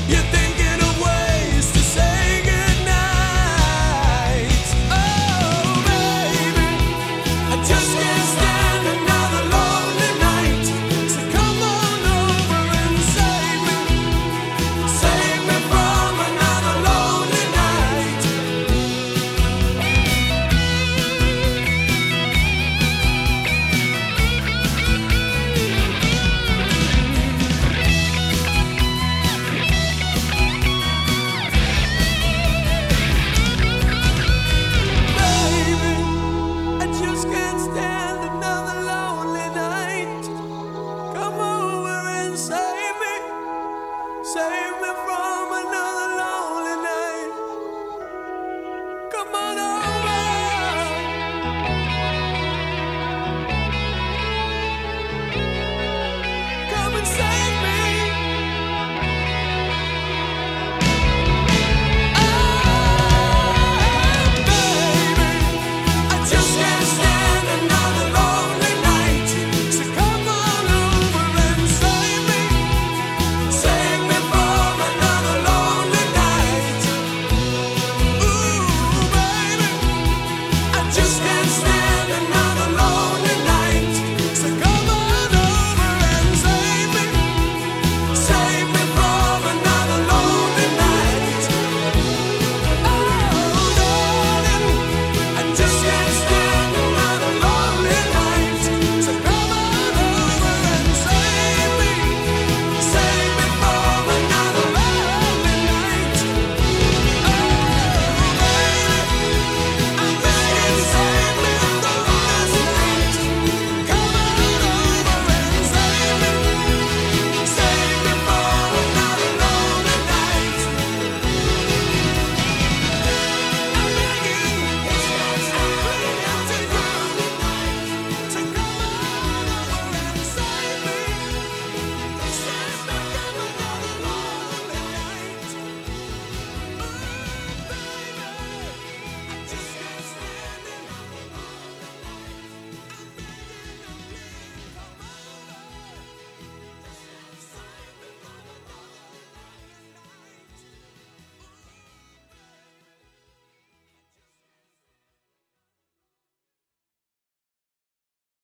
You're thinking of ways to say goodnight. Oh, baby, I just can't stand another lonely night. So come on over and save me. Save me from another lonely night. Baby, I just can't stand another lonely night. Come over and save me. Save me from